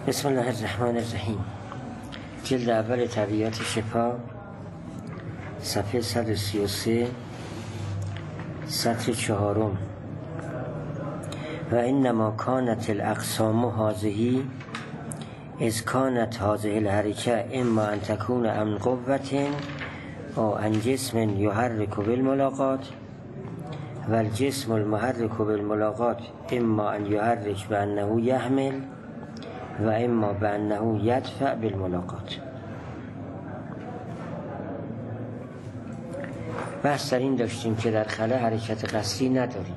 بسم الله الرحمن الرحیم. جلد اول طبیعت شفا، صفحه 133، سطر 4. و انما کانت الاقسام هذه اذ کانت هذه الحرکه اما ان تكون عن قوة او عن جسم يحرك بالملاقات، و الجسم المحرك بالملاقات اما ان يحرك بانه يحمل و اما بانه یدفع بالملاقات. بحث در این داشتیم که در خلا حرکت قصری نداریم.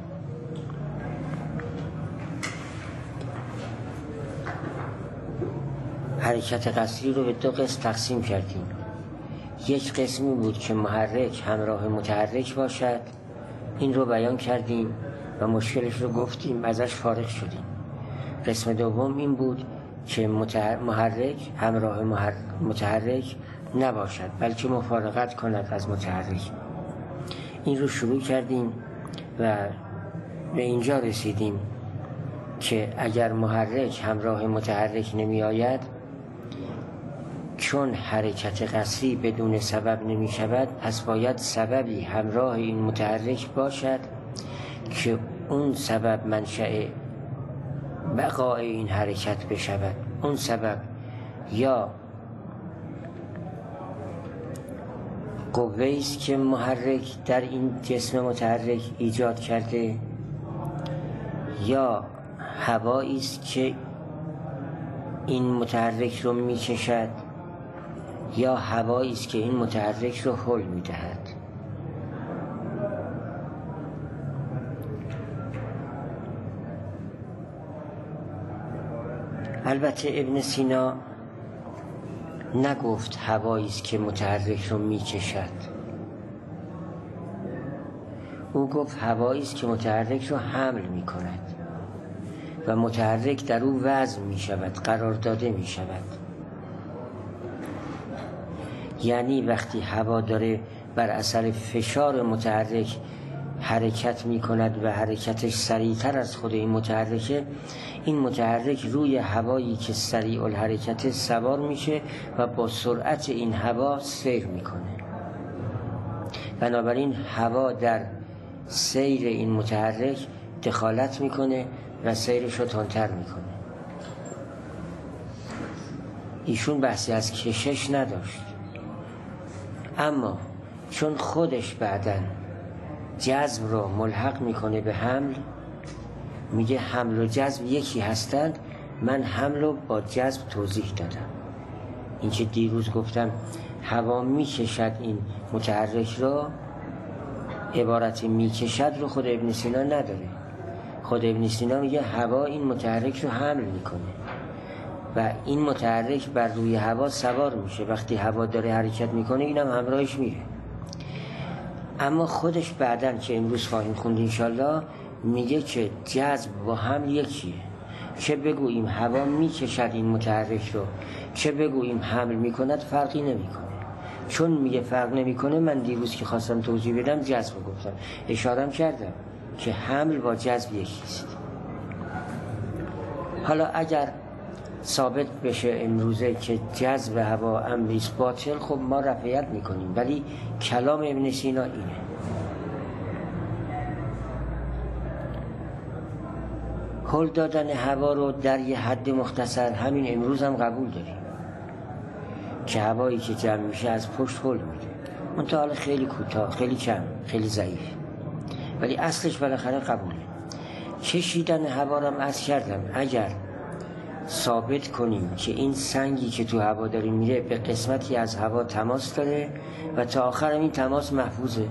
حرکت قصری رو به دو قسم تقسیم کردیم. یک قسمی بود که محرک همراه متحرک باشد، این رو بیان کردیم و مشکلش رو گفتیم، ازش فارغ شدیم. قسم دوم این بود که محرک همراه متحرک نباشد، بلکه مفارقت کند از متحرک. این رو شروع کردیم و به اینجا رسیدیم که اگر محرک همراه متحرک نمی آید، چون حرکت قصری بدون سبب نمی شود، پس باید سببی همراه این متحرک باشد که اون سبب منشأ بقای این حرکت بشود. اون سبب یا قوه‌ای است که محرک در این جسم متحرک ایجاد کرده، یا هوایی است که این متحرک رو میکشد، یا هوایی است که این متحرک رو حل میدهد. البته ابن سینا نگفت هوایی است که متحرک رو میکشد، او گفت هوایی است که متحرک رو حمل میکند و متحرک در او وضع میشود، قرار داده میشود. یعنی وقتی هوا داره بر اثر فشار متحرک حرکت میکند و حرکتش سریعتر از خود این متحرکه، این متحرک روی هوایی که سریع الحرکت سوار میشه و با سرعت این هوا سیر میکنه. بنابراین هوا در سیر این متحرک دخالت میکنه و سیرش رو تندتر میکنه. ایشون بحثی از کشش نداشت، اما چون خودش بعداً جذب رو ملحق میکنه به حمل، میگه حمل و جذب یکی هستند، من حمل رو با جذب توضیح دادم. این که دیروز گفتم هوا میکشد این متحرک رو، عبارت میکشد رو خود ابن سینا نداره. خود ابن سینا میگه هوا این متحرک رو حمل میکنه و این متحرک بر روی هوا سوار میشه. وقتی هوا داره حرکت میکنه، اینم همراهش میره. اما خودش بعدن که امروز خواهیم خوند انشالله، میگه که جذب با حمل یکیه. چه بگوییم هوا میکشد این متحرک رو، چه بگوییم حمل میکند، فرقی نمیکنه. چون میگه فرق نمیکنه، من دیروز که خواستم توضیح بدم جذب گفتم، اشارم کردم که حمل با جذب یکیست. حالا اگر ثابت بشه امروزه که جذب هوا امریست باطل، خب ما رفعیت میکنیم، ولی کلام ابن سینا اینه. هل دادن هوا رو در یه حد مختصر همین امروز هم قبول داریم که هوایی که جمع میشه از پشت هل میده، منتها حالا خیلی کوتاه، خیلی کم، خیلی ضعیف، ولی اصلش بالاخره قبوله. کشیدن هوا رو هم عرض کردم، اگر ثابت کنیم که این سنگی که تو هوا داره میره به قسمتی از هوا تماس داره و تا آخر این تماس محفوظه،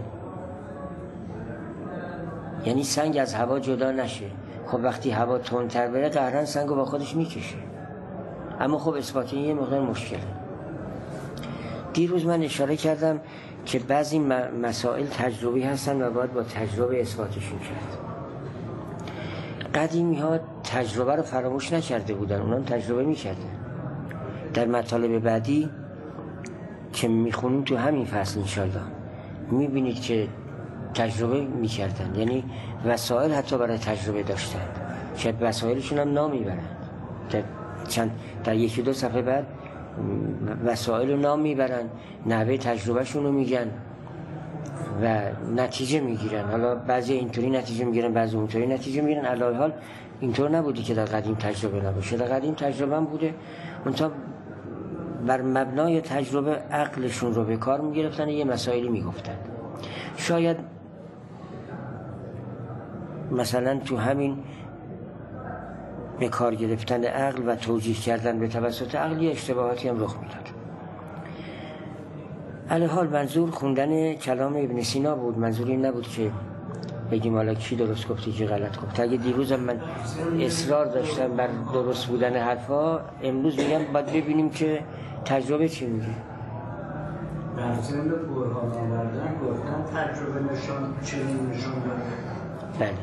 یعنی سنگ از هوا جدا نشه، خب وقتی هوا تندتر بره قهرن سنگ رو با خودش میکشه. اما خب اثبات این یه مقدار مشکله. دیروز من اشاره کردم که بعضی مسائل تجربی هستن و باید با تجربه اثباتشون کرد. قدیمی ها تجربه رو فراموش نکرده بودن، اونا تجربه میکردن. در مطالب بعدی که میخونیم تو همین فصل انشالله میبینید که تجربه میکردن، یعنی وسایل حتی برای تجربه داشتن، شاید وسایلشون هم نامیبرن. در در 1-2 صفحه بعد وسایل رو نام میبرن، نحوه تجربهشون رو میگن و نتیجه میگیرن. حالا بعضی اینطوری نتیجه میگیرن، بعضی اونطوری نتیجه میگیرن. علاوه حال اینطور نبودی که در قدیم تجربه نباشه، در قدیم تجربه هم بوده، منتها بر مبنای تجربه عقلشون رو به کار میگرفتن، یه مسائلی میگفتن. شاید مثلا تو همین به کار گرفتن عقل و توجیه کردن به توسط عقل یه اشتباهاتی هم رخ میداد. علیه حال منظور خوندن کلام ابن سینا بود، منظور این نبود که بگیم حالا کی درست گفتی که غلط گفت. اگه دیروزم من اصرار داشتم بر درست بودن حرفا، امروز میگم باید ببینیم که تجربه چی میگه. در ضمن برهان آوردن گفتن تجربه چنین نشان داده. بله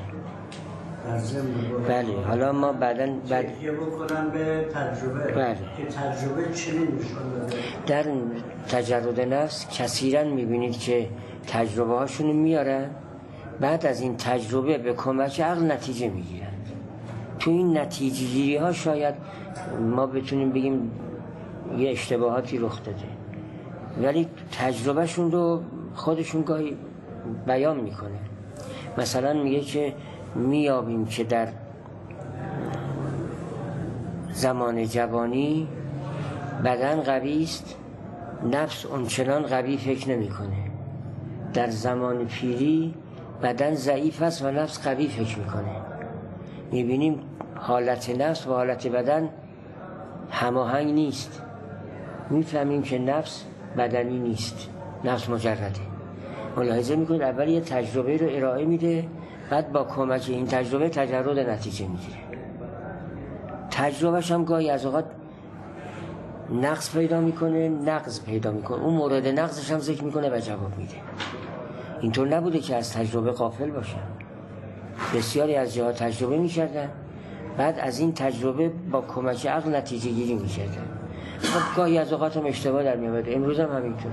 بله. حالا ما بعداً تکیه بکنن به تجربه. بله. که تجربه چنین نشان داده. در تجرد نفس کثیراً میبینید که تجربه هاشونو میارن، بعد از این تجربه به کمک عقل نتیجه میگیرن. تو این نتیجه گیری ها شاید ما بتونیم بگیم یه اشتباهاتی رخ داده، ولی تجربهشون رو خودشون گاهی بیان میکنه. مثلا میگه که میابیم که در زمان جوانی بدن قوی است، نفس اونچنان قوی فکر نمیکنه. در زمان پیری بدن ضعیف است و نفس قوی فکر میکنه. میبینیم حالت نفس و حالت بدن هماهنگ نیست. میفهمیم که نفس بدنی نیست، نفس مجرده. ملاحظه میکنید اول یه تجربه رو ارائه میده، بعد با کمک این تجربه تجرد نتیجه میگیره. تجربهش هم گاهی از اوقات نقص پیدا میکنه، نقض پیدا میکنه، اون مورد نقضش هم ذکر میکنه و جواب میده. اینطور نبوده که از تجربه غافل باشه. بسیاری از جاها تجربه میکردن، بعد از این تجربه با کمک عقل نتیجه گیری میکردن. خب گاهی از اوقات هم اشتباه در میاد، امروز هم همینطور.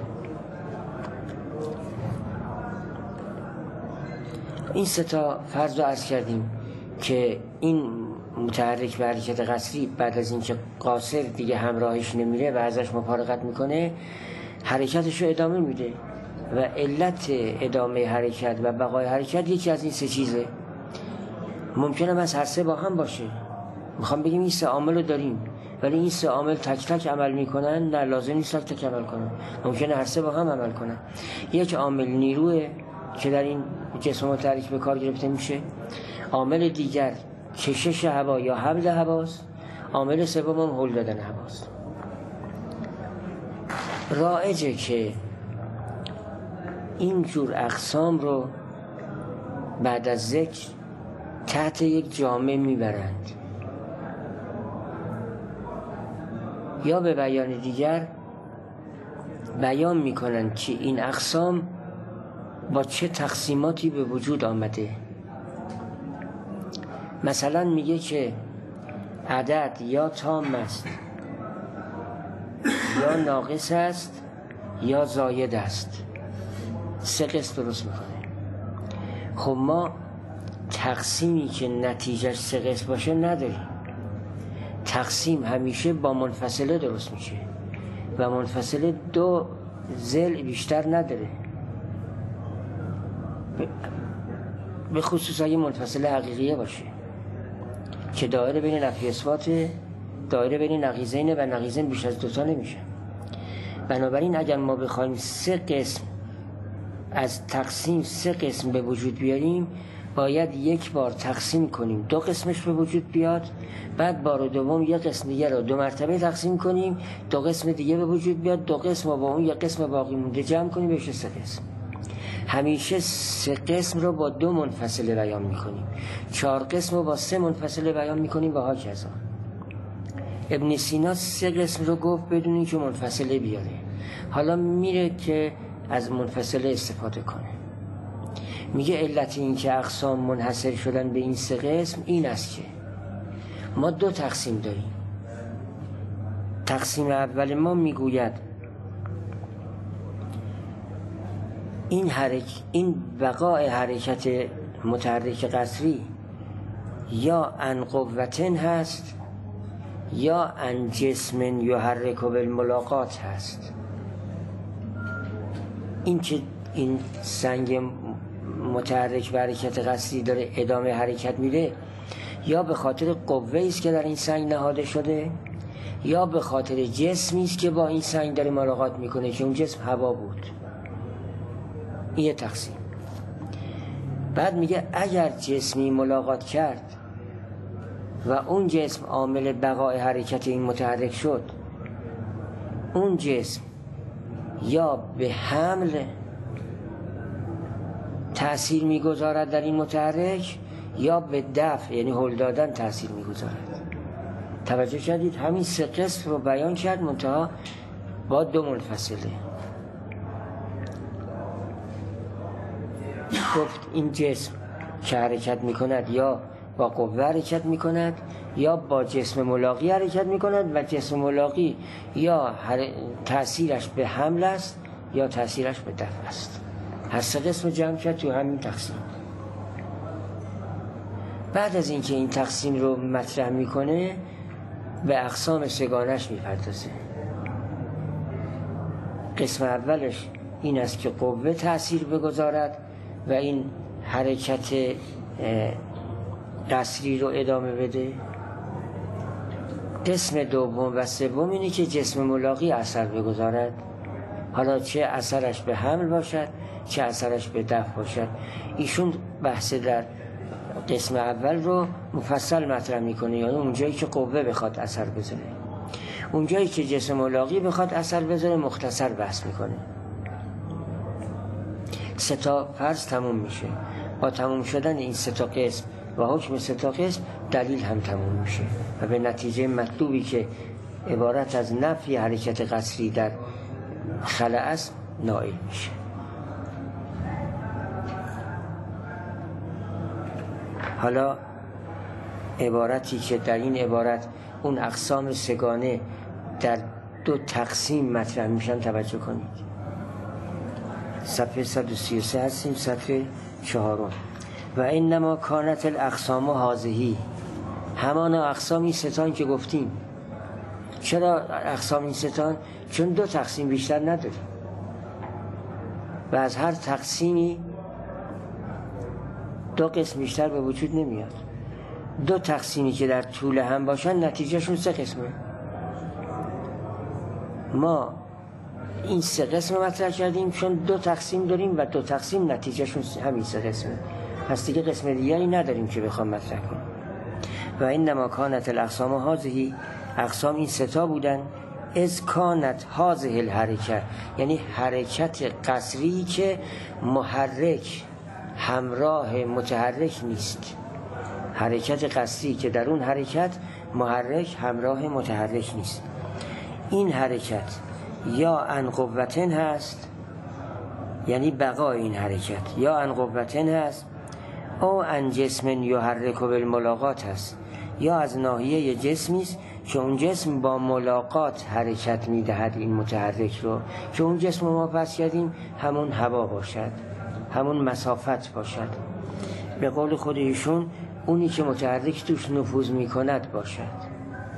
این 3 فرض رو عرض کردیم که این متحرک به حرکت قصری بعد از اینکه قاصر دیگه همراهش نمیره و ازش مفارقت میکنه، حرکتش رو ادامه میده و علت ادامه حرکت و بقای حرکت یکی از این 3 چیزه. ممکنه از هر 3 با هم باشه. میخوام بگیم این 3 عامل رو داریم، ولی این 3 عامل تک تک عمل میکنن؟ نه، لازم نیست تک تک عمل کنن، ممکنه هر 3 با هم عمل کنن. یک عامل نیروه که در این جسم متحرک به کار گرفته میشه، عامل دیگر کشش هوا یا حمل هواست، عامل سوم هم هل دادن هواست. رایجه که این جور اقسام رو بعد از ذکر تحت یک جامعه میبرند، یا به بیان دیگر بیان میکنند که این اقسام با چه تقسیماتی به وجود آمده. مثلا میگه که عدد یا تام است یا ناقص است یا زاید است. 3 قسم درست میکنه. خب ما تقسیمی که نتیجهش 3 قسم باشه نداریم. تقسیم همیشه با منفصله درست میشه و منفصله 2 ضلع بیشتر نداره، به خصوص اگه منفصله حقیقیه باشه که دایره بین نفی اثبات، دایره بین نقیضین و نقیضین بیش از 2 تا نمیشه. بنابراین اگر ما بخوایم 3 قسم از تقسیم 3 قسم به وجود بیاریم، باید یک بار تقسیم کنیم 2 قسمش به وجود بیاد، بعد بار دوم یک قسم دیگه رو 2 مرتبه تقسیم کنیم، 2 قسم دیگه به وجود بیاد، 2 قسم رو با اون یک قسم باقی مونده جمع کنیم بشه 3 قسم. همیشه 3 قسم رو با 2 منفصله بیان میکنیم، 4 قسم رو با 3 منفصله بیان میکنیم و هاکذا. ابن سینا 3 قسم رو گفت بدون اینکه منفصله بیاره. حالا میره که از منفصله استفاده کنه. میگه علت این که اقسام منحصر شدن به این 3 قسم این است که ما 2 تقسیم داریم. تقسیم اول ما میگوید این بقای حرکت متحرک قصری یا عن قوتن هست یا ان جسم یحرک بالملاقات هست. این که این سنگ متحرک به حرکت قصری داره ادامه حرکت میده، یا به خاطر قوه‌ای است که در این سنگ نهاده شده، یا به خاطر جسمی است که با این سنگ داره ملاقات میکنه که اون جسم هوا بود. این یه تقسیم. بعد میگه اگر جسمی ملاقات کرد و اون جسم عامل بقای حرکت این متحرک شد، اون جسم یا به حمل تأثیر میگذارد در این متحرک یا به دفع یعنی هل دادن تأثیر میگذارد. توجه کردید؟ همین سه قسم رو بیان کرد، منتها با دو منفصله. گفت این جسم که حرکت میکند یا با قوه حرکت میکند یا با جسم ملاقی حرکت میکند و جسم ملاقی یا تأثیرش به حمل است یا تأثیرش به دفع است. هر سه قسم جمع کرد تو همین تقسیم. بعد از اینکه این تقسیم رو مطرح میکنه به اقسام سگانش میپردازه. قسم اولش این است که قوه تأثیر بگذارد و این حرکت قصری رو ادامه بده. قسم دوم و سوم اینه که جسم ملاقی اثر بگذارد، حالا چه اثرش به حمل باشد چه اثرش به دفع باشد. ایشون بحث در قسم اول رو مفصل مطرح میکنه، یعنی اونجایی که قوه بخواد اثر بذاره، اونجایی که جسم ملاقی بخواد اثر بذاره مختصر بحث میکنه. سه تا فرض تموم میشه. با تموم شدن این سه تا قسم و حکم سه تا قسم دلیل هم تموم میشه و به نتیجه مطلوبی که عبارت از نفی حرکت قصری در خلأ است نائل میشه. حالا عبارتی که در این عبارت اون اقسام سگانه در دو تقسیم مطرح میشن توجه کنید. صفحه 133 هستیم، صفحه 4. و انما کانت الاقسام هذه، همانا اقسام این ستان که گفتیم. چرا اقسام این ستان؟ چون دو تقسیم بیشتر نداریم و از هر تقسیمی دو قسم بیشتر به وجود نمیاد. دو تقسیمی که در طول هم باشن نتیجهشون سه قسمه. ما این سه قسم مطرح کردیم چون دو تقسیم داریم و دو تقسیم نتیجهشون همین سه قسمه، پس دیگه قسم دیگری نداریم که بخوام مطرح کنیم. و انما کانت الاقسام هذه، اقسام این ستا بودن. از کانت هذه الحرکت، یعنی حرکت قصری که محرک همراه متحرک نیست. حرکت قصری که در اون حرکت محرک همراه متحرک نیست. این حرکت یا ان قوتن هست، یعنی بقای این حرکت، یا ان قوتن هست، او ان جسم یحرک بالملاقات هست، یا از ناحیه جسمی است که اون جسم با ملاقات حرکت میدهد این متحرک رو، که اون جسم ما پس کردیم همون هوا باشد، همون مسافت باشد. به قول خود ایشون اونی که متحرک توش نفوذ میکند باشد،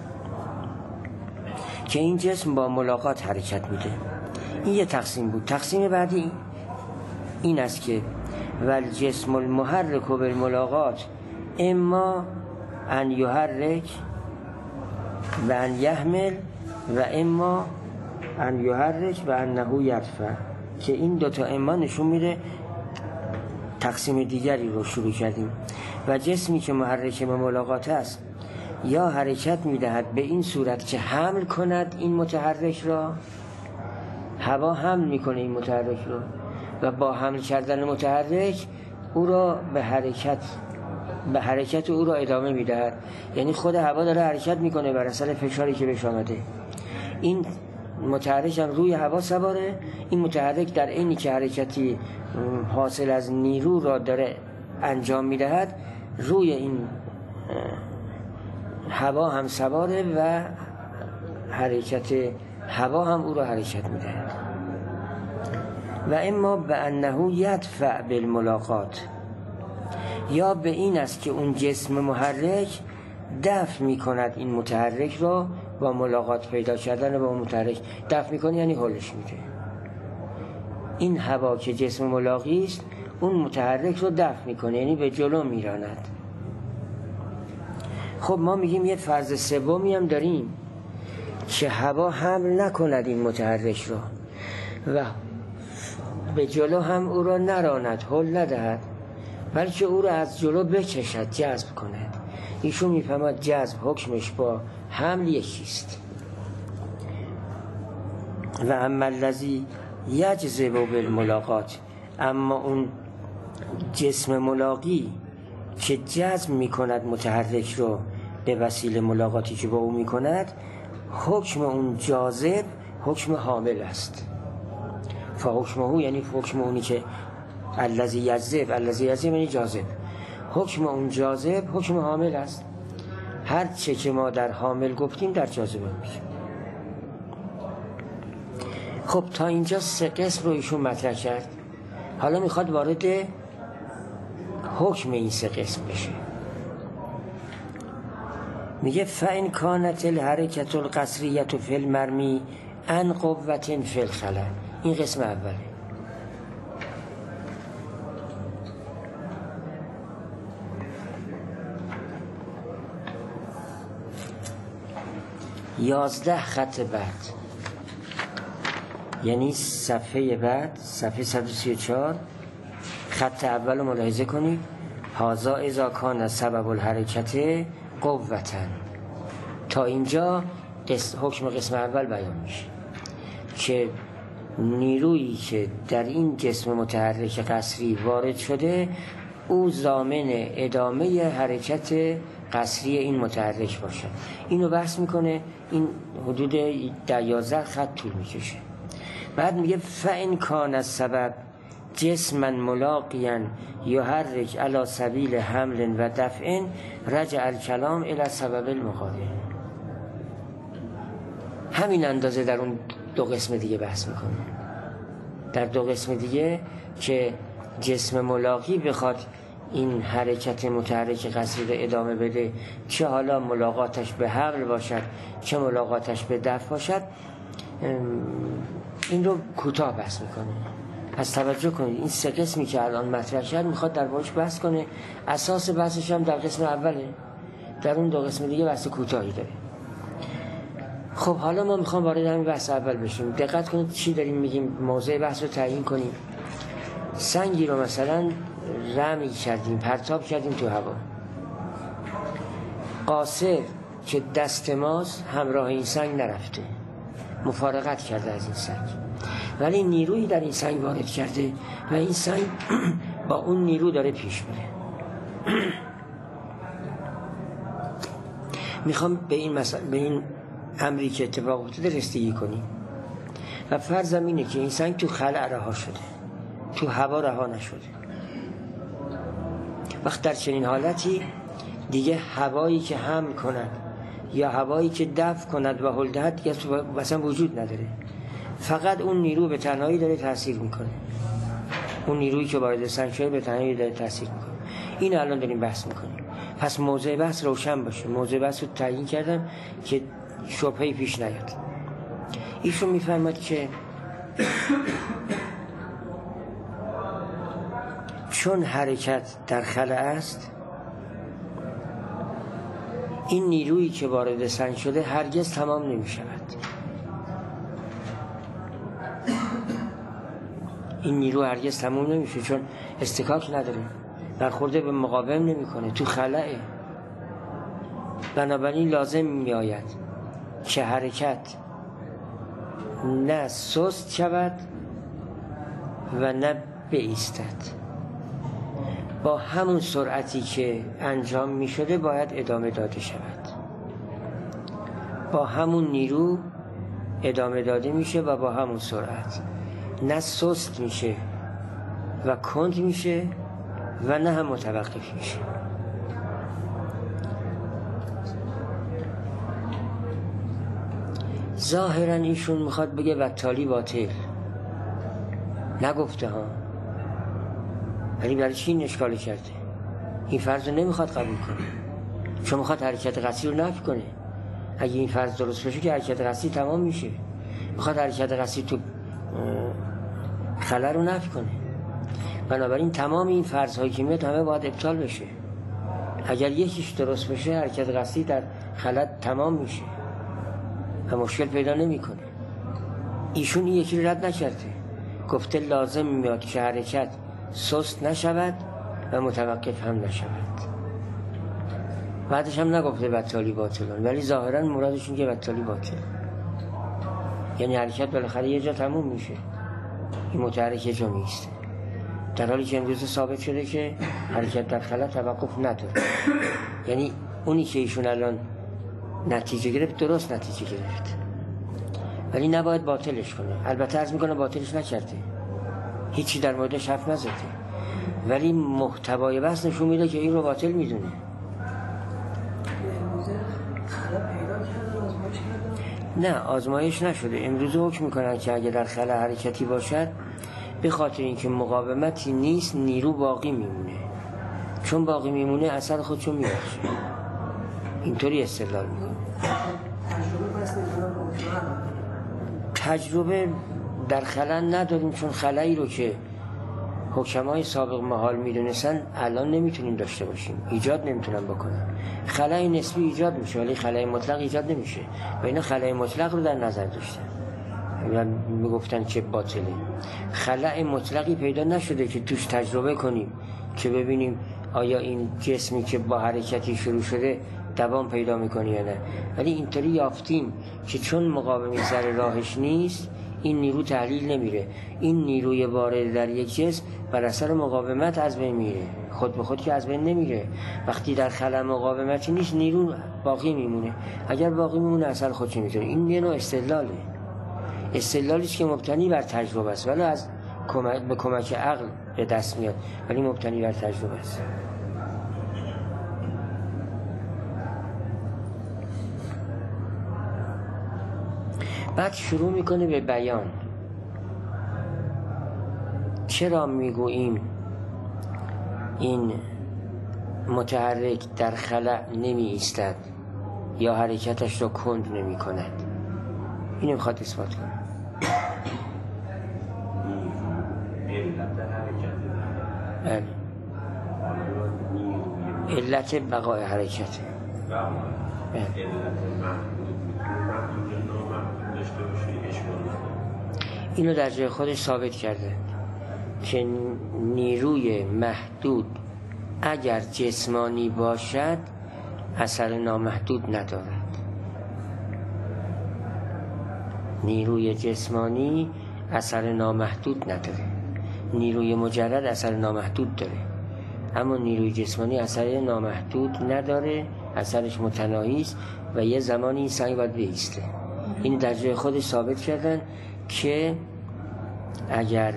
که این جسم با ملاقات حرکت میده. این یه تقسیم بود. تقسیم بعدی این است که والجسم المحرک بالملاقات اما ان یحرک و ان یحمل و اما ان یحرک و انه یدفع، که این دوتا اما نشون میده تقسیم دیگری رو شروع کردیم. و جسمی که محرک به ملاقات است یا حرکت میدهد به این صورت که حمل کند این متحرک را، هوا حمل میکنه این متحرک رو و با حمل کردن متحرک او را به حرکت او را ادامه میدهد، یعنی خود هوا داره حرکت میکنه بر اثر فشاری که بهش آمده. این متحرک هم روی هوا سواره. این متحرک در عینی که حرکتی حاصل از نیرو را داره انجام میدهد روی این هوا هم سواره و حرکت هوا هم او را حرکت میدهد. و اما به انه یدفع بالملاقات، یا به این است که اون جسم محرک دفع میکند این متحرک را با ملاقات پیدا کردن با متحرک. دفع میکنه یعنی حلش میده. این هوا که جسم ملاقی است اون متحرک رو دفع میکنه یعنی به جلو میراند. خب ما میگیم یه فرض سومی هم داریم که هوا حمل نکند این متحرک رو و به جلو هم او را نراند، هل ندهد، بلکه او را از جلو بکشد، جذب کند. ایشون میفهمد جذب حکمش با حمل یکیست. و اما الذی یجذب بالملاقات، اما اون جسم ملاقی که جذب میکند متحرک رو به وسیله ملاقاتی که با او میکند، حکم اون جاذب حکم حامل است. فحکمه یعنی حکم اونی که الذی یجذب یعنی جاذب، حکم اون جاذب حکم حامل است. هر چه که ما در حامل گفتیم در جاذبه میشه. خب تا اینجا 3 قسم رو ایشون مطرح کرد. حالا میخواد وارد حکم این 3 قسم بشه. میگه فإن کانت الحرکة القصریة فی المرمی عن قوة فی الخلا. این قسم اوله. یازده خط بعد، یعنی صفحه بعد، صفحه 134 خط اول رو ملاحظه کنید. هذا اذا کان سبب الحرکت قوة. تا اینجا حکم قسم اول بیان میشه که نیرویی که در این جسم متحرک قصری وارد شده او ضامن ادامه حرکت قصری این متحرک باشد. اینو بحث میکنه. این حدود 11 خط طول میکشه. بعد میگه فإن کان السبب جسما ملاقیا یحرک علی سبیل حمل و دفع رجع الکلام الی سبب المقابل. همین اندازه در اون 2 قسم دیگه بحث میکنه. در 2 قسم دیگه که جسم ملاقی بخواد این حرکت متحرک قصری رو ادامه بده، چه حالا ملاقاتش به حمل باشد چه ملاقاتش به دفع باشد، این رو کوتاه بحث میکنه. پس توجه کنید این 3 قسمی که الان مطرح کرد میخواد در باش بحث کنه. اساس بحثش هم در قسم اوله، در اون 2 قسم دیگه بحث کوتاهی داره. خب حالا ما میخوام وارد همین بحث اول بشیم. دقت کنید چی داریم میگیم. موضوع بحث رو تعیین کنیم. سنگی رو مثلا رمی کردیم، پرتاب کردیم تو هوا. قاصر که دست ماست همراه این سنگ نرفته، مفارقت کرده از این سنگ، ولی نیرویی در این سنگ وارد کرده و این سنگ با اون نیرو داره پیش میره. میخوام به این امری که اتفاق افتاده رسیدگی کنیم و فرضم اینه که این سنگ تو خلأ رها شده، تو هوا رها نشده. وقت در چنین حالتی دیگه هوایی که حمل کند یا هوایی که دفع کند و هل دهد دیگه مثلا وجود نداره. فقط اون نیرو به تنهایی داره تاثیر میکنه. اون نیرویی که وارد سنگ شده به تنهایی داره تاثیر میکنه. این الان داریم بحث میکنیم. پس موضوع بحث روشن باشه. موضوع بحث رو تعیین کردم که شبهه‌ای پیش نیاد. ایشون میفرماد که چون حرکت در خلأ است، این نیرویی که وارد سنگ شده هرگز تمام نمی شود. این نیرو هرگز تمام نمیشه چون استکاک نداره، برخورده به مقاوم نمی کنه، تو خلأه. بنابراین لازم می آید که حرکت نه سست شود و نه بایستد. با همون سرعتی که انجام می شده باید ادامه داده شود. با همون نیرو ادامه داده میشه و با همون سرعت. نه سست میشه و کند میشه و نه هم متوقف میشه. ظاهرا ایشون میخواد بگه بطالی باطل، نگفته ها، ولی برای چی این اشکال کرده؟ این فرض رو نمیخواد قبول کنه. چون میخواد حرکت قصی رو نفی کنه. اگه این فرض درست بشه که حرکت قصی تمام میشه. میخواد حرکت قصی تو خلا رو نفی کنه. بنابراین تمام این فرض هایی که میاد همه باید ابطال بشه. اگر یکیش درست بشه حرکت قصی در خلا تمام میشه و مشکل پیدا نمیکنه. ایشون این یکی رو رد نکرده، گفته لازم میاد که حرکت سست نشود و متوقف هم نشود. بعدش هم نگفته بطالی باطلان، ولی ظاهرا مرادش این که بطالی باطل، یعنی حرکت بالاخره یه جا تموم میشه، این متحرک یه جا میسته، در حالی که امروز ثابت شده که حرکت در خلا توقف نداره. یعنی اونی که ایشون الان نتیجه گرفت درست نتیجه گرفت، ولی نباید باطلش کنه. البته عرض میکنه باطلش نکرده، هیچی در موردش حرف نزده، ولی محتوای بحث نشون میده که این رو باطل میدونه. نه، آزمایش نشده. امروز حکم میکنن که اگه در خلا حرکتی باشد، به خاطر اینکه مقاومتی نیست نیرو باقی میمونه، چون باقی میمونه اثر خودشو میبخشه. اینطوری استدلال میکنه. تجربه در خلا نداریم، چون خلایی رو که حکمای سابق محال میدونستن الان نمیتونیم داشته باشیم، ایجاد نمیتونن بکنن. خلای نسبی ایجاد میشه ولی خلای مطلق ایجاد نمیشه و اینا خلای مطلق رو در نظر داشتن و میگفتن که باطله. خلای مطلقی پیدا نشده که توش تجربه کنیم که ببینیم آیا این جسمی که با حرکتی شروع شده دوام پیدا میکنه یا نه، ولی اینطوری یافتیم که چون مقاومی سر راهش نیست این نیرو تحلیل نمیره. این نیروی وارد در یک جسم بر اثر مقاومت از بین میره، خود به خود که از بین نمیره. وقتی در خلا مقاومتی نیست نیرو باقی میمونه، اگر باقی میمونه اثر خودش میتونه. این یه نوع استدلاله، استدلالی است که مبتنی بر تجربه است، ولی از به کمک عقل به دست میاد، ولی مبتنی بر تجربه است. بعد شروع میکنه به بیان. چرا میگوییم این متحرک در خلا نمی ایستد یا حرکتش را کند نمی کند؟ اینو میخواد اثبات کنه. بله، علت بقای حرکت. بله. اینو در جای خودش ثابت کرده که نیروی محدود اگر جسمانی باشد اثر نامحدود ندارد. نیروی جسمانی اثر نامحدود نداره، نیروی مجرد اثر نامحدود داره، اما نیروی جسمانی اثر نامحدود نداره، اثرش متناهی است و یه زمانی این سنگ باید بایسته. این در جای خودش ثابت کردن که اگر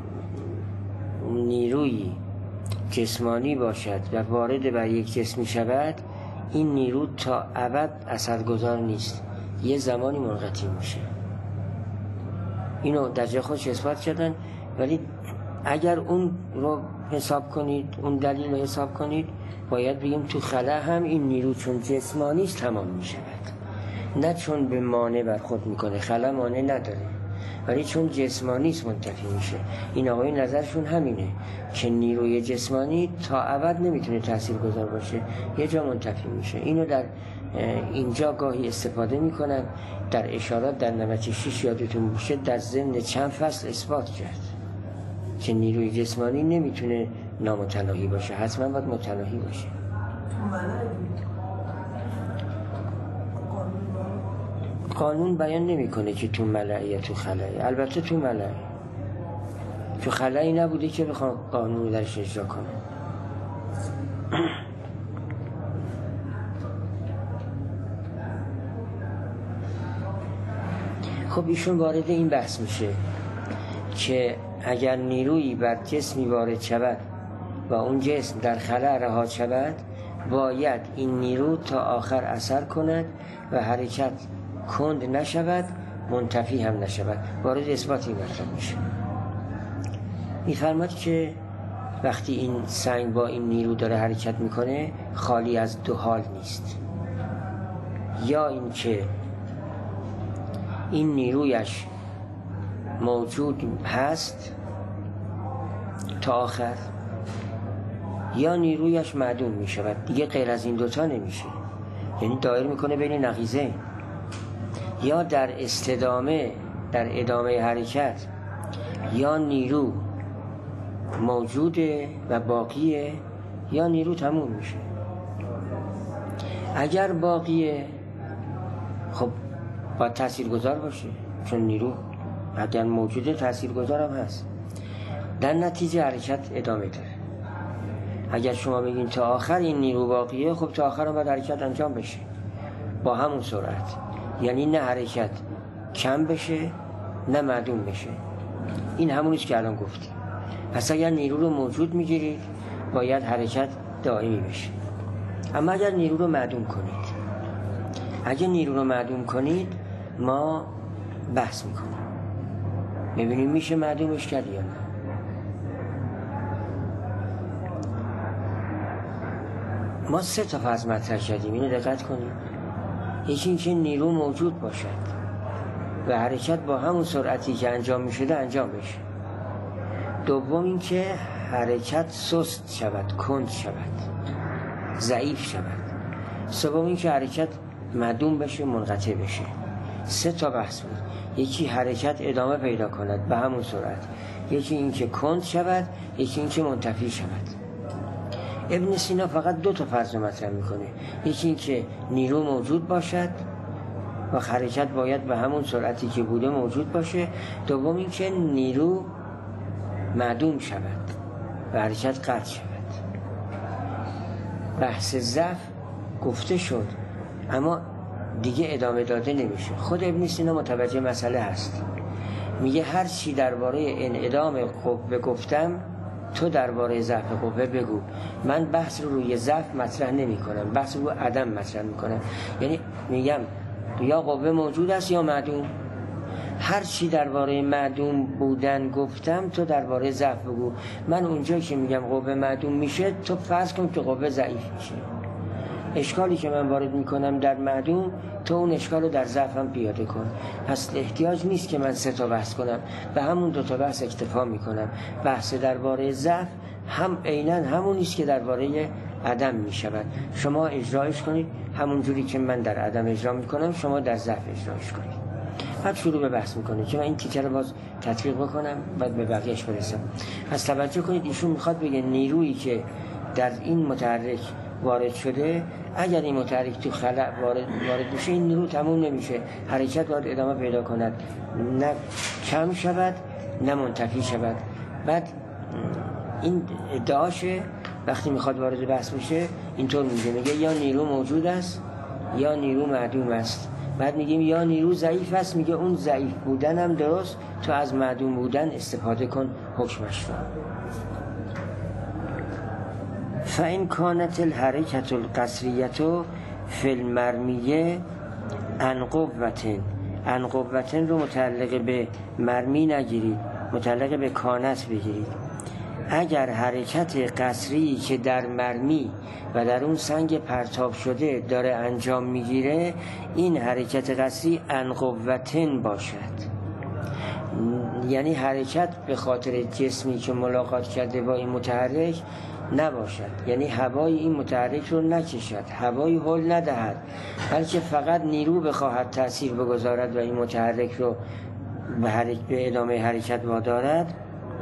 نیروی جسمانی باشد و وارد بر یک جسمی شود، این نیرو تا ابد اثرگذار نیست، یه زمانی منقطع میشه. اینو در جای خودش اثبات کردن. ولی اگر اون رو حساب کنید، اون دلیل رو حساب کنید، باید بگیم تو خلا هم این نیرو چون جسمانی است تمام میشه، نه چون به مانع برخورد میکنه. خلا مانع نداره ولی چون جسمانی است منتفی میشه. این آقای نظرشون همینه که نیروی جسمانی تا ابد نمیتونه تاثیرگذار باشه، یه جا منتفی میشه. اینو در اینجا گاهی استفاده میکنن در اشارات. در 96 یادتون باشه در ضمن چند فصل اثبات کرد که نیروی جسمانی نمیتونه نامتناهی باشه، حتما باید متناهی باشه. قانون بیان نمیکنه که تو ملعی یا تو خلایی. البته تو ملعی، تو خلایی نبوده که بخوام قانون رو درش اجرا کنه. خب ایشون وارد این بحث میشه که اگر نیرویی بر جسمی وارد شود و اون جسم در خلا رها شود، باید این نیرو تا آخر اثر کند و حرکت کند نشود، منتفی هم نشود. وارد اثبات این مطلب میشه. میفرماد که وقتی این سنگ با این نیرو داره حرکت میکنه، خالی از دو حال نیست. یا اینکه این نیرویش موجود هست تا آخر، یا نیرویش معدوم می شود. دیگه غیر از این دوتا نمیشه، یعنی دایر میکنه بین نقیضه. یا در ادامه حرکت یا نیرو موجوده و باقیه، یا نیرو تموم میشه. اگر باقیه خب باید تاثیرگذار باشه، چون نیرو اگر موجوده تاثیرگذار هم هست. در نتیجه حرکت ادامه داره. اگر شما بگین تا آخر این نیرو باقیه، خب تا آخر هم باید حرکت انجام بشه با همون سرعت، یعنی نه حرکت کم بشه نه معدوم بشه. این همونیست که الان گفتیم. پس اگر نیرو رو موجود میگیرید باید حرکت دائمی بشه. اما اگر نیرو رو معدوم کنید، ما بحث میکنیم ببینیم میشه معدومش کرد یا نه. ما 3 تا فرض مطرح کردیم، اینو دقت کنیم. یکی اینکه نیرو موجود باشد و حرکت با همون سرعتی که انجام میشده انجام بشه. دوم اینکه حرکت سست شود، کند شود، ضعیف شود. سوم اینکه حرکت معدوم بشه، منقطع بشه. 3 تا بحث بود. یکی حرکت ادامه پیدا کند به همون سرعت، یکی اینکه کند شود، یکی اینکه منتفی شود. ابن سینا فقط 2 تا فرض مطرح میکنه. یکی اینکه نیرو موجود باشد و حرکت باید به همون سرعتی که بوده موجود باشه. دوم اینکه نیرو معدوم شود و حرکت قطع شود. بحث ضعف گفته شد اما دیگه ادامه داده نمیشه. خود ابن سینا متوجه مسئله هست، میگه هر چی درباره انعدام قوه گفتم تو درباره ضعف قوه بگو. من بحث رو روی ضعف مطرح نمی کنم، بحث رو عدم مطرح می کنم. یعنی میگم یا قوه موجود است یا معدوم. هر چی درباره معدوم بودن گفتم تو درباره ضعف بگو. من اونجا که میگم قوه معدوم میشه تو فرض کن که قوه ضعیف میشه. اشکالی که من وارد میکنم در معدوم تو اون اشکال رو در ضعف هم پیاده کن. پس احتیاج نیست که من 3 تا بحث کنم، به همون 2 تا بحث اکتفا میکنم. بحث درباره ضعف هم عیناً همون نیست که درباره عدم میشود. شما اجراش کنید همون جوری که من در عدم اجرا میکنم، شما در ضعف اجراش کنید. بعد شروع به بحث میکنه که من این تیکه رو باز تطبیق بکنم بعد به بقیه‌اش برسم. پس توجه کنید، ایشون میخواد بگه نیرویی که در این متحرک وارد شده، اگر این متحرک تو خلا وارد بشه این نیرو تموم نمیشه، حرکت باید ادامه پیدا کند، نه کم شود نه منتفی شود. بعد این ادعاشه وقتی میخواد وارد بحث بشه اینطور میگه یا نیرو موجود است یا نیرو معدوم است. بعد میگیم یا نیرو ضعیف است، میگه اون ضعیف بودن هم درست، تو از معدوم بودن استفاده کن حکمش رو. فإن كانت الحركة القصرية في المرمية عن قوة رو متعلق به مرمی نگیرید، متعلق به کانت بگیرید. اگر حرکت قصری که در مرمی و در اون سنگ پرتاب شده داره انجام میگیره، این حرکت قصری عن قوة باشد، یعنی حرکت به خاطر جسمی که ملاقات کرده با این متحرک نباشد، یعنی هوای این متحرک رو نکشد، هوای هل ندهد، بلکه فقط نیرو بخواهد تأثیر بگذارد و این متحرک رو به ادامه حرکت وادارد.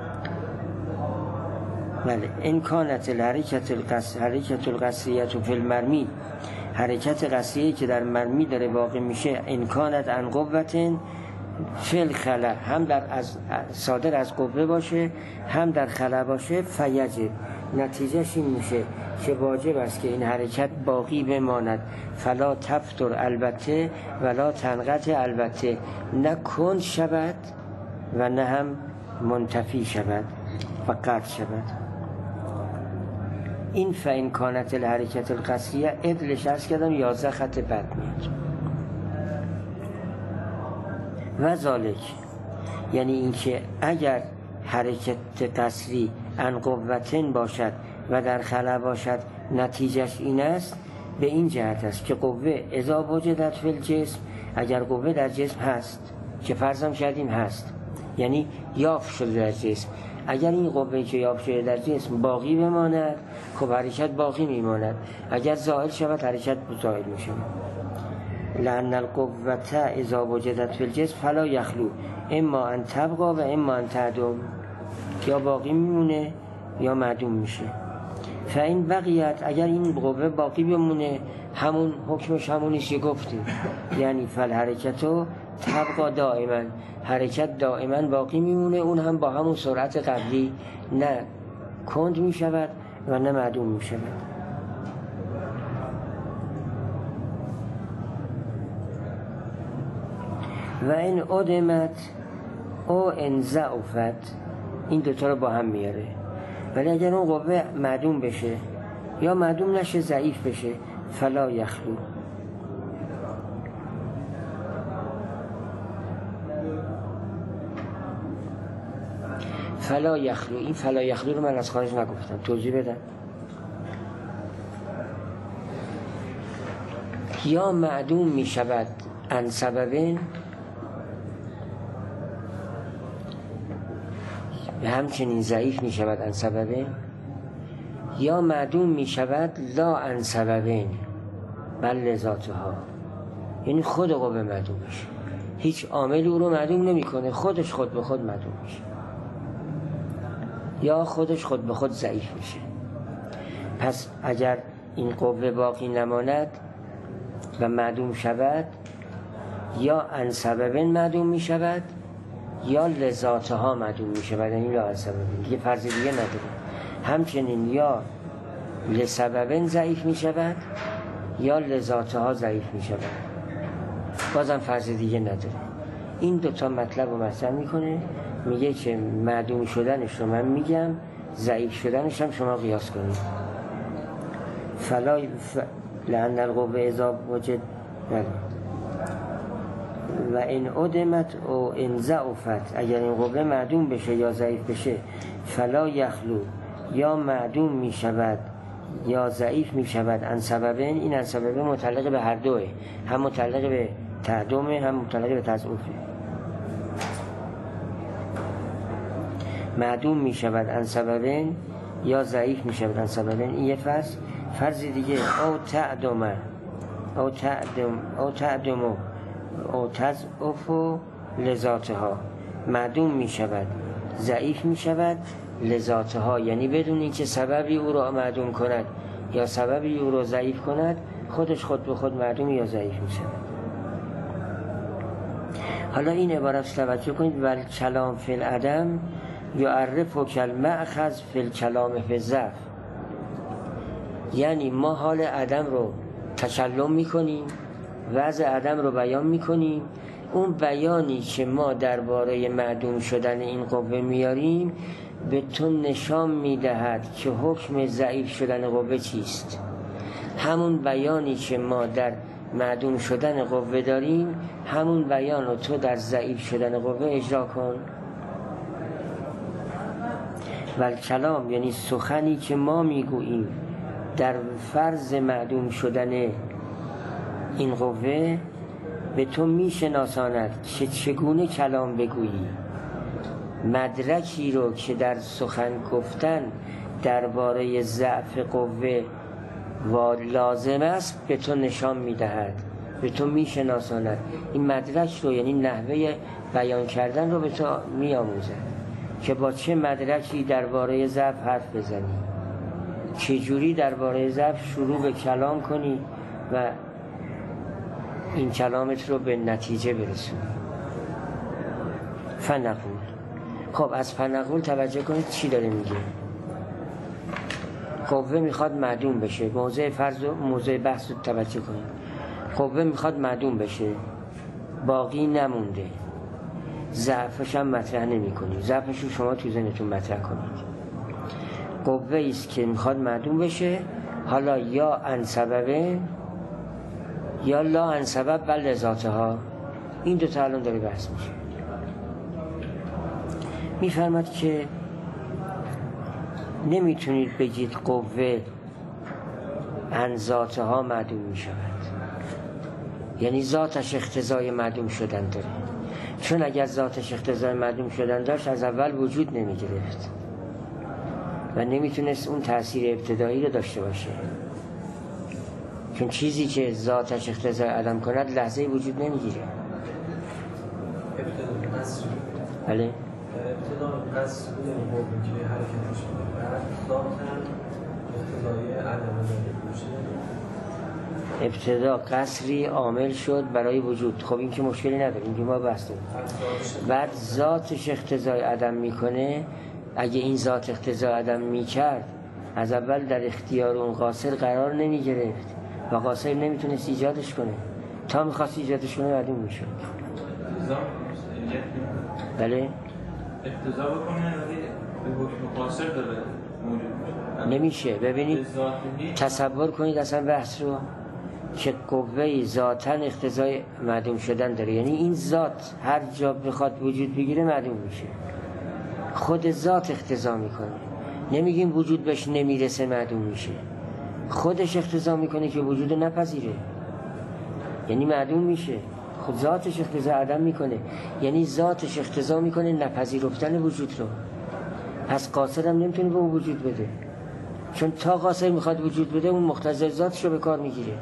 بله، این کانت الحرکت القصریه فی المرمی، حرکت قصریه که در مرمی داره واقع میشه، این کانت عن قوة فی الخلا، هم صادر از قوه باشه هم در خلا باشه، فیجب، نتیجهش این میشه که واجب است که این حرکت باقی بماند، فلا تفتر البته ولا تنقطع البته، نه کند شود و نه هم منتفی شود و قطع شود. این فإن کانت الحرکت القصریه عدلش عرض کردم 11 خط بد میاد. و ذالک یعنی اینکه اگر حرکت قصری عن قوة باشد و در خلا باشد نتیجهش این است، به این جهت است که قوه اذا وجدت فی الجسم، اگر قوه در جسم هست که فرضم کردیم هست، یعنی یافت شده در جسم، اگر این قوه که یافت شده در جسم باقی بماند، خب حرکت باقی میماند، اگر زائل شود حرکت زائل میشود. لأن القوة اذا وجدت فی الجسم فلا یخلو اما ان تبقى و اما ان تعدم، یا باقی میمونه یا معدوم میشه. فاین بقیت، اگر این قوه باقی بمونه، همون حکمش همونیست که گفتیم، یعنی فالحرکتو تبقى دائما، حرکت دائما باقی میمونه، اون هم با همون سرعت قبلی، نه کند میشود و نه معدوم میشود. و این ادمت او ان ضعفت، این دوتا رو با هم میاره. ولی اگر اون قوه معدوم بشه یا معدوم نشه ضعیف بشه، فلا یخلو، فلا یخلو. این فلا یخلو رو من از خارج نگفتم، توضیح بدم. یا معدوم می شود عن سببین، همچنین ضعیف می شود عن سببین، یا معدوم می شود لا عن سببین بل لذاتها، یعنی خود قوه معدوم میشه، هیچ عامل او رو معدوم نمی کنه، خودش خود به خود معدوم میشه، یا خودش خود به خود ضعیف میشه. پس اگر این قوه باقی نماند و معدوم شود، یا عن سببین معدوم می شود یا لذاتها معدوم می شود، یعنی لا عن سببین، دیگه فرض دیگه نداره. همچنین یا لسببین ضعیف می شود یا لذاتها ضعیف می شود، بازم فرض دیگه نداره. این دوتا مطلب رو مطرح میکنه، میگه که معدوم شدنش رو من میگم، ضعیف شدنش هم شما قیاس کنید. لأن القوه اذا وجد و این ادمت او ان ضعفت، اگر این قوه معدوم بشه یا ضعیف بشه، فلا یخلو، یا معدوم می شود یا ضعیف می شود عن سببین. این عن سببین متعلق به هر دوه، هم متعلق به تعدمه هم متعلق به تضعفه. معدوم می شود عن سببین یا ضعیف می شود عن سببین، این یه فرض. فرض دیگه او تعدمه او تضعف لذاتها، معدوم می شود ضعیف می شود لذاتها، یعنی بدون اینکه سببی او را معدوم کند یا سببی او را ضعیف کند، خودش خود به خود معدوم یا ضعیف می شود. حالا این عبارت توجه کنید، والکلام فی العدم یعرف کالمأخذ فی الکلام فی الضعف، یعنی ما حال عدم رو تکلم میکنیم، وضع عدم رو بیان میکنیم، اون بیانی که ما درباره معدوم شدن این قوه میاریم به تو نشان میدهد که حکم ضعیف شدن قوه چیست. همون بیانی که ما در معدوم شدن قوه داریم، همون بیان رو تو در ضعیف شدن قوه اجرا کن. والکلام یعنی سخنی که ما میگوییم در فرض معدوم شدن این قوه به تو میشناساند که چگونه کلام بگویی. مدرکی رو که در سخن گفتن درباره ضعف قوه و لازم است به تو نشان میدهد، به تو میشناساند. این مدرک رو یعنی نحوه بیان کردن رو به تو میآموزد که با چه مدرکی درباره ضعف حرف بزنی، چجوری درباره ضعف شروع به کلام کنی و این کلامت رو به نتیجه برسونی. فنقول. خب از فنقول توجه کنید چی داره میگه. قوه میخواد معدوم بشه، موضع فرض و موضع بحث رو توجه کنید. قوه میخواد معدوم بشه، باقی نمونده، ضعفش هم مطرح نمی کنید، ضعفش رو شما تو ذهنتون مطرح کنید. قوه ایست که میخواد معدوم بشه، حالا یا عن سببه یا لا عن سبب بل لذاتها. این دو تا الان داره بحث میشه. میفرماد که نمیتونید بگید قوه ان ذاتها معدوم می شود، یعنی ذاتش اقتضای معدوم شدن داره. چون اگر ذاتش اقتضای معدوم شدن داشت از اول وجود نمی گرفت و نمیتونست اون تأثیر ابتدایی رو داشته باشه. چون چیزی که ذاتش اقتضای عدم کند لحظه وجود نمیگیره. ابتدا قصر. بله؟ ابتدا قصر بوده موقعی که حرکتش بوده. بعد ذاتن اقتضای عدم میشه. ابتدا قصری عامل شد برای وجود. خب این که مشکلی نداره، این که ما بحث داریم. بعد ذاتش اقتضای عدم میکنه. اگه این ذات اقتضای عدم میکرد از اول در اختیار اون قاصر قرار نمیگرفت و قاصر نمیتونست ایجادش کنه. تا میخواست ایجادش کنه معدوم میشد. بله؟ اقتضا بکنه ولی به حکم قاصر داره موجود نمیشه. ببینید تصور کنید اصلا بحث رو که قوه ذاتاً اقتضای معدوم شدن داره، یعنی این ذات هر جا بخواد وجود بگیره معدوم میشه. خود ذات اقتضا میکنه، نمیگیم وجود بهش نمیرسه معدوم میشه. خودش اقتضا میکنه که وجود نپذیره، یعنی معدوم میشه. خود ذاتش اقتضا عدم میکنه، یعنی ذاتش اقتضا میکنه نپذیرفتن وجود رو. پس قاصر هم نمیتونه به اون وجود بده، چون تا قاصر میخواد وجود بده اون مقتضای ذاتش رو به کار میگیره.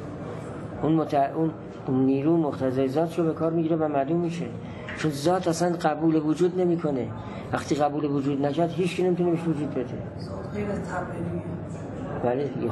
اون نیرو مقتضای ذاتش رو به کار میگیره و معدوم میشه. چون ذات اصلا قبول وجود نمیکنه. وقتی قبول وجود نکرد هیچ کی نمیتونه بهش وجود بده. غیر از طبعیه. بله،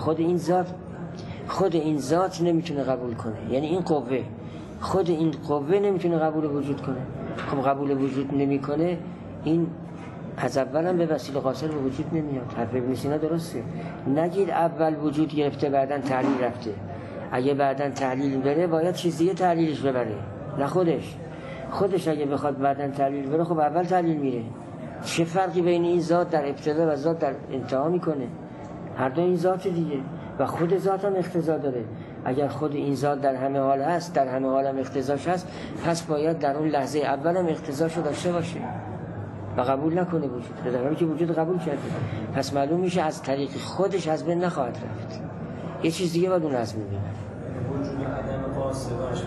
خود این ذات نمیتونه قبول کنه. یعنی این قوه، خود این قوه نمیتونه قبول وجود کنه. خب قبول وجود نمیکنه، این از اول هم به وسیله قاصر به وجود نمیاد. حرف ابن سینا درسته. نگید اول وجود گرفته بعدن تحلیل رفته. اگه بعدن تحلیل بره باید چیز دیگه تحلیلش ببره، نه خودش اگه بخواد بعدن تحلیل بره خب اول تحلیل میره. چه فرقی بین این ذات در ابتدا و ذات در انتها میکنه؟ هر دو این ذات دیگه و خود ذات هم اقتضا داره. اگر خود این ذات در همه حال هست، در همه حال هم اقتضاش هست، پس باید در اون لحظه اول هم اقتضاشو داشته باشه و قبول نکنه وجود. در حالی که وجود قبول کرده، پس معلوم میشه از طریق خودش از بین نخواهد رفت. یه چیز دیگه باید اون از بین بره. وجود عدم قاصر باشه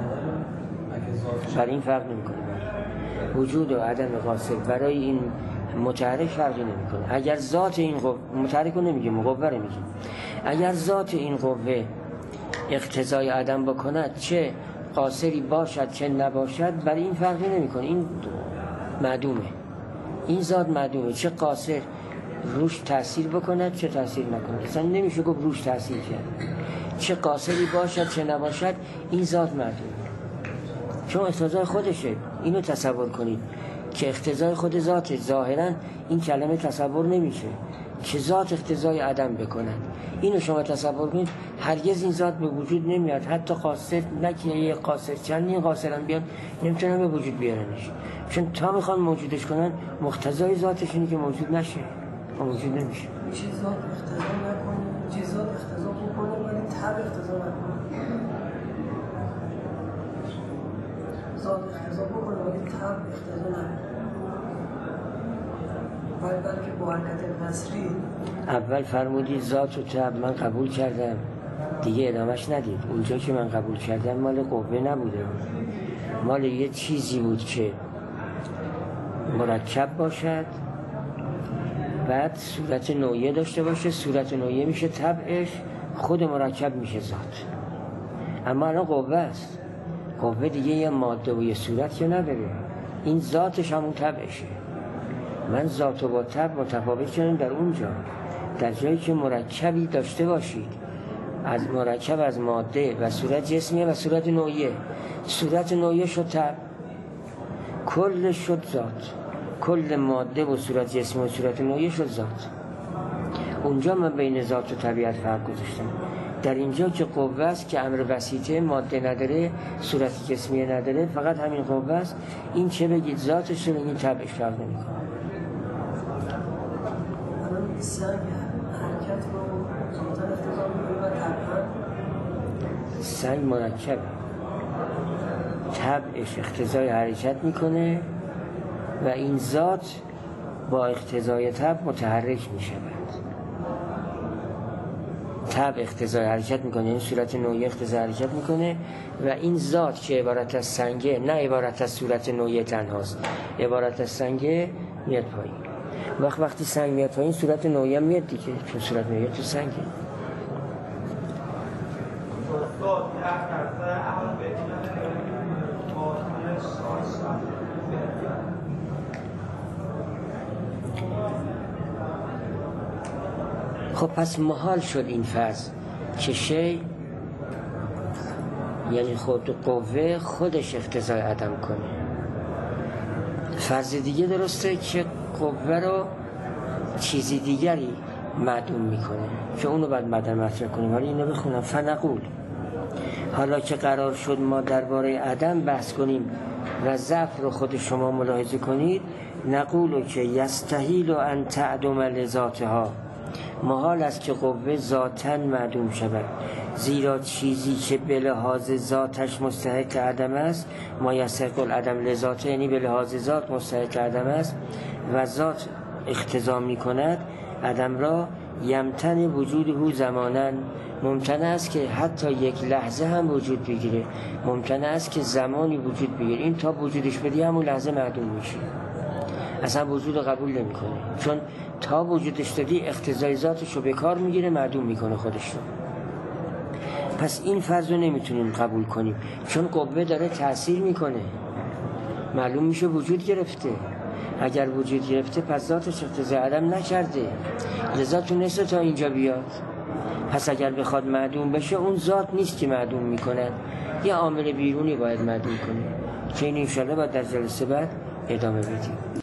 برای این فرق نمیکنه. وجود و عدم قاصر برای این متحرک فرقی نمیکنه. اگر ذات این قوه، متحرک رو نمیگیم، قوه رو میگیم، اگر ذات این قوه اقتضای عدم بکند، چه قاصری باشد چه نباشد، برای این فرقی نمیکنه. این معدومه، این ذات معدومه. چه قاصر روش تأثیر بکند چه تأثیر نکند، اصلا نمیشه گفت روش تأثیر کرد. چه قاصری باشد چه نباشد، این ذات معدومه، چون اقتضای خودشه. اینو تصور کنید که اقتضای خود ذاته. ظاهرا این کلمه تصور نمیشه که ذات اقتضای عدم بکنن. اینو شما تصور کنید، هرگز این ذات به وجود نمیاد. حتی قاصر نکنه، یه قاصر چندین قاصران بیان نمیتونن به وجود بیارنش، چون تا میخوان موجودش کنن مقتضای ذاتش اینه که موجود نشه، موجود نمیشه. چیز ذات اقتضا نکنه، چیز ذات اقتضا بکنه ولی طبع اقتضا نکنه. ذات اقتضا بکنه ولی طبع اقتضا نکنه. بلکه با حرکت قصری اول فرمودید ذات و طبع من قبول کردم، دیگه ادامش ندید. اونجا که من قبول کردم مال قوه نبوده، مال یه چیزی بود که مرکب باشد، بعد صورت نوعیه داشته باشه. صورت نوعیه میشه طبعش، خود مرکب میشه ذات. اما الان قوه است. قوه دیگه یه ماده و یه صورت که نداره، این ذاتش همون طبعشه. من ذات و با طبع متفاوت کردم در اونجا، در جایی که مرکبی داشته باشید، از مرکب از ماده و صورت جسمیه و صورت نوعیه. صورت نوعیه شد طبع، کل شد ذات. کل ماده و صورت جسمی و صورت نوعیه شد ذات. اونجا من بین ذات و طبیعت فرق گذاشتم. در اینجا که قوه است که امر بسیطه، ماده نداره، صورت جسمی نداره، فقط همین قوه است. این چه بگید ذاتش رو بگید طبعش فرق نمی‌کنه. سنگ حرکت رو ذاتاً اقتضا می‌کنه و طبعاً سنگ مرکب، طبعش اقتضای حرکت میکنه و این ذات با اقتضای طبع متحرک میشود. طبع اقتضای حرکت میکنه، یعنی صورت نوعی اقتضای حرکت میکنه و این ذات که عبارت از سنگه، نه عبارت از صورت نوعی تنهاست، عبارت از سنگه میاد پایین. وقتی سنگ میاد پایین صورت نوعی هم میاد دیگه، چون صورت نوعی تو سنگه. خب پس محال شد این فرض که شی، یعنی خود قوه خودش اقتضای عدم کنه. فرض دیگه درسته که قوه رو چیزی دیگری معدوم میکنه که اونو باید بعداً مطرح کنیم. حالا اینو بخونم. فنقول، حالا که قرار شد ما درباره عدم بحث کنیم و ضعف رو خود شما ملاحظه کنید، نقولو که یستحیل ان تعدم لذاتها، محال است که قوه ذاتاً معدوم شود، زیرا چیزی که به لحاظ ذاتش مستحق عدم است، ما یستحق العدم لذاته، یعنی به لحاظ ذات مستحق عدم است و ذات اقتضا می کند عدم را، یمتن وجوده زماناً، ممکن است که حتی یک لحظه هم وجود بگیره، ممکن است که زمانی وجود بگیره، این تا وجودش بدی همون لحظه معدوم میشه، اصلا وجود قبول نمیکنه، چون تا وجودش دادی اقتضای ذاتش رو به کار میگیره، معدوم میکنه خودش رو. پس این فرض رو نمیتونیم قبول کنیم، چون قوه داره تأثیر میکنه، معلوم میشه وجود گرفته. اگر وجود گرفته پس ذاتش اقتضای عدم نکرده، لذا تونسته تا اینجا بیاد. پس اگر بخواد معدوم بشه، اون ذات نیست که معدوم میکنه، یه عامل بیرونی باید معدوم کنه که این انشالله باید در جلسه بعد ادامه بدیم.